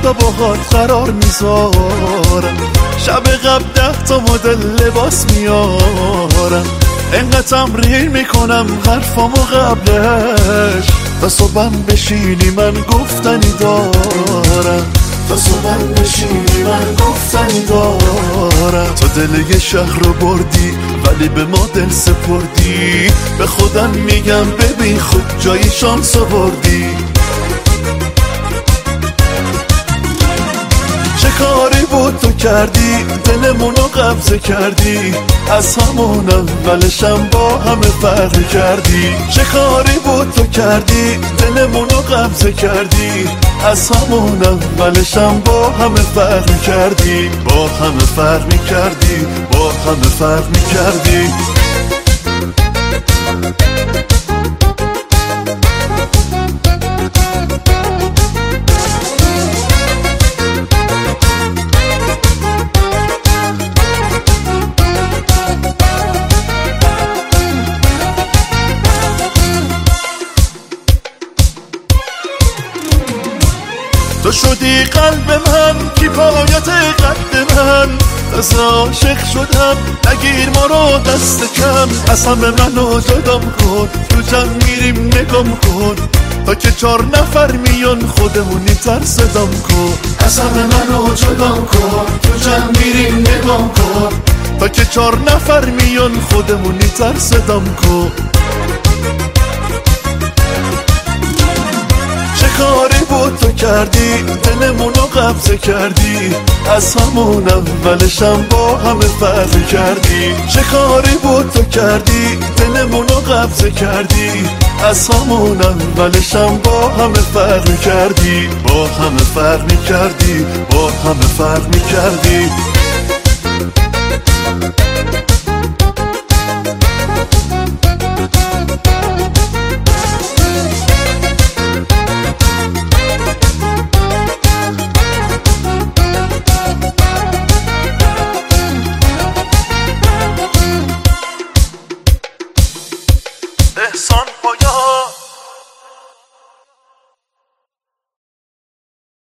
فردا باهات قرار میذارم، شب قبل 10 تا مدل لباس میارم، انقدر تمرین میکنم حرفامو قبلش، تا صبحم بشینی من گفتنی دارم، تا صبحم بشینی من گفتنی دارم. تو دل یه شهر رو بردی ولی به ما دل سپردی، به خودم میگم ببین خوب جایی شانس آوردی. چه کاری بود تو کردی دلمونو قبضه کردی، از همون اولشم با همه فرق کردی. چه کاری بود تو کردی دلمونو قبضه کردی، از همون اولشم با همه فرق کردی، با همه فرق میکردی، با همه فرق میکردی. تو شدی قلب من کی پایت قد من، از عاشق شدم نگیر ما رو دست کم، از همه منو جدام کن تو جمع میریم نگام کن، تا که 4 نفر میان خودمونی تر صدام کن. از همه منو جدام کن تو جمع میریم نگام کن، تا که 4 نفر میان خودمونی تر صدام کن. چه کاری بود تو کردی دلمونو قبضه کردی، از همون اولشم با همه فرق کردی. چه کاری بود تو کردی دلمونو قبضه کردی، از همون اولشم با همه فرق کردی، با همه فرق میکردی، با همه فرق میکردی.